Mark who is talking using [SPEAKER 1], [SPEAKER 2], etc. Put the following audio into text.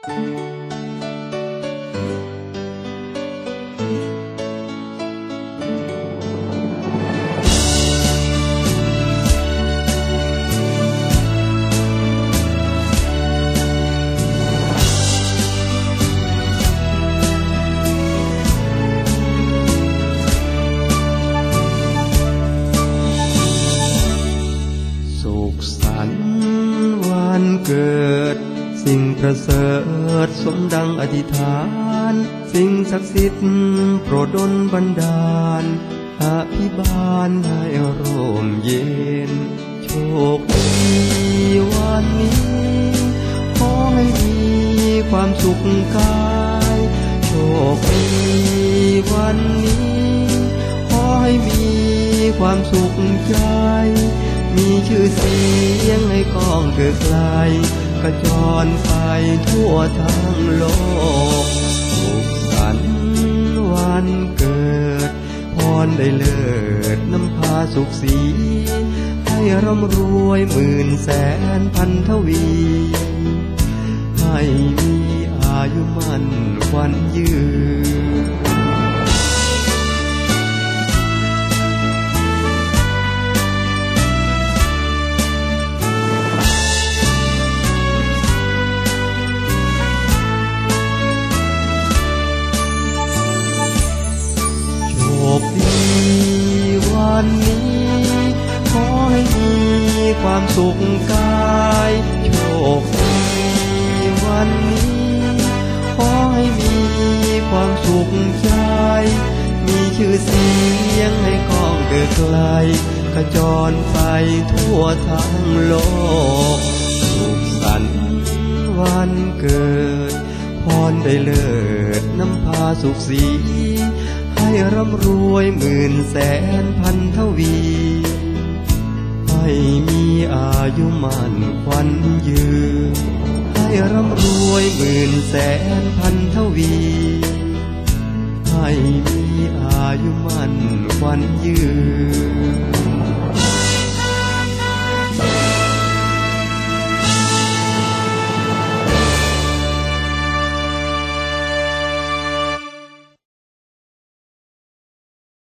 [SPEAKER 1] เกิดสิ่งประเสริฐสมดังอธิษฐานสิ่งศักดิ์สิทธิ์โปรดดลบันดาลอภิบาลให้ร่มเย็นโชคดีวันนี้ขอให้มีความสุขกายโชคดีวันนี้ขอให้มีความสุขใจมีชื่อเสียงให้ก้องเกิดไกลกระจรไปทั่วทั้งโลกสุขสันต์วันเกิดพรได้เลิศนำพาสุขสีให้ร่ำรวยหมื่นแสนพันทวีให้มีอายุมั่นขวัญยืนโชคดีวันนี้ขอให้มีความสุขกายโชคดีวันนี้ขอให้มีความสุขใจมีชื่อเสียงให้ก้องเกิดไกลกระจรไปทั่วทั้งโลกสุขสันต์วันเกิดพรได้เลิศนำพาสุขสีให้ร่ำรวยหมื่นแสนพันทวีให้มีอายุมั่นขวัญยืนให้ร่ำรวยหมื่นแสนพันทวีให้มีอายุมั่นขวัญยืน